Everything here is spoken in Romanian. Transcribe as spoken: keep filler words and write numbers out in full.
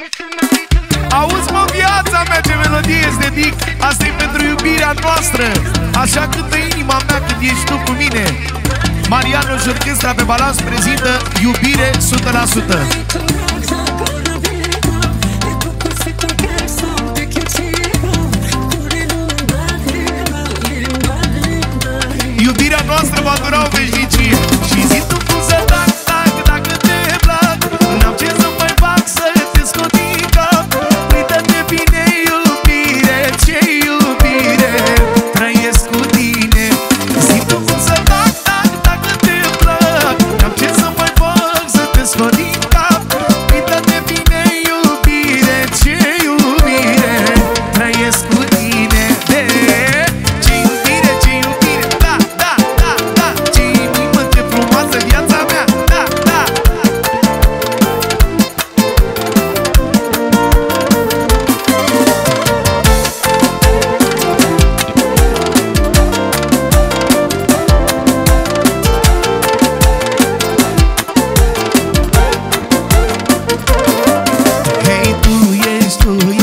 Auzi, mă, viața mea, ce melodie îți dedic. Asta e pentru iubirea noastră. Așa cântă inima mea când ești tu cu mine. Mariano și orchestra pe balans prezintă Iubire o sută la sută. Iubirea noastră va dura o veșnicie. Și zi tu cum să tac, tac, dacă te plac. N-am ce să mai fac să te scot din cap. Uită-te bine, iubire, ce iubire trăiesc cu tine. Zi tu cum să tac, tac, dacă te plac. N-am ce să mai fac să te scot din cap. Uită-te bine, iubire, ce iubire trăiesc cu tine. De ce iubire, ce iubire, da, da, da, da. Ce inimă, ce frumoasă viața mea, da, da. Hei, tu ești, tu